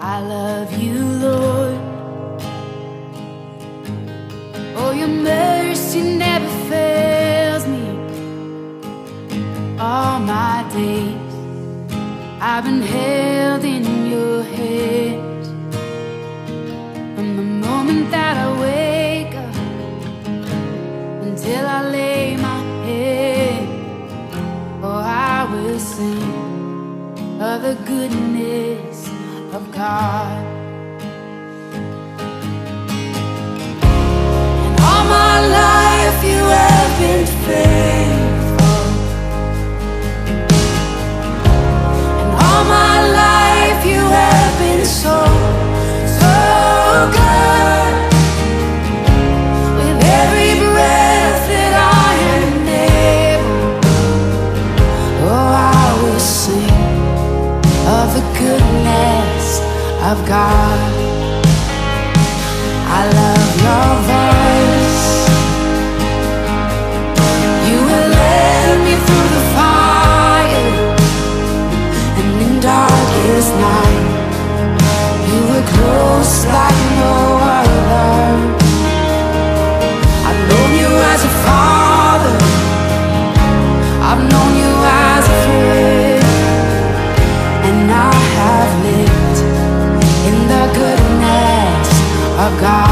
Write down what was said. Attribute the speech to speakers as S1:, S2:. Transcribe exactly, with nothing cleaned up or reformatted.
S1: I love you, Lord. Oh, your mercy never fails me. All my days I've been held in your hands. From the moment that I wake up until I lay my head, oh, I will sing of the goodness of God. And all my life you have been faithful, and all my life you have been so, so good. With every breath that I am able, oh, I will sing of the goodness of God. I love your voice. You will lead me through the fire, and in darkest night you were close like no other. I've known you as a father, I've known you as a friend, and I have lived in the goodness of God.